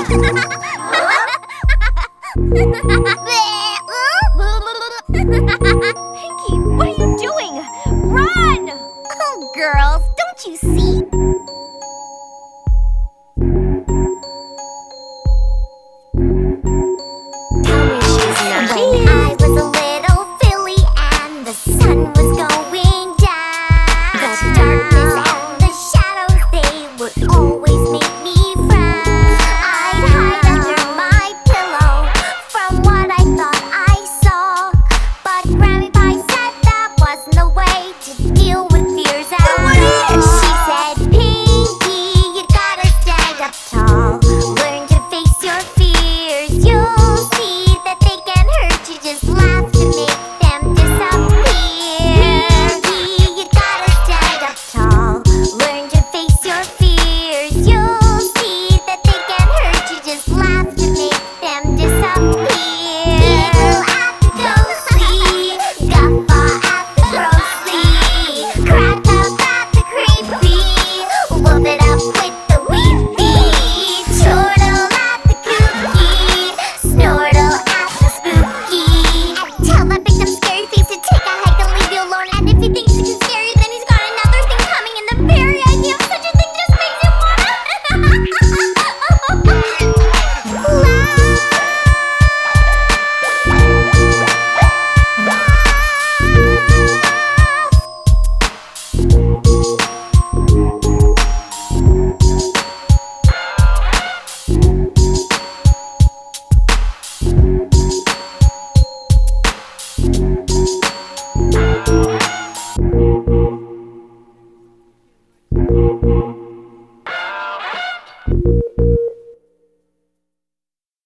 Pinky, what are you doing? Run! Oh, girls, don't you see? Tell me she's not. When I was a little filly and the sun was going down, the darkness and the shadows, they would always make me frown. I'd hide under my pillow from what I thought I saw, but Grammy Pie said that wasn't the way to deal with fears at all. She said, Pinky, you gotta stand up tall, learn to face your fears. You'll see that they can hurt you, just laugh to make them disappear. Pinky, you gotta stand up tall, learn to face your fears. You'll see that they can hurt you, just laugh to make them disappear. Evil at the ghostly, guffaw at the grossly, crack up at the creepy, whoop it up with the weepy, chortle at the kooky, snortle at the spooky. Tell that big dumb scary face to take a hike and leave you alone. And if he thinks you can scare you, then he's got another thing coming. And the very idea of such a thing just makes you wanna laugh.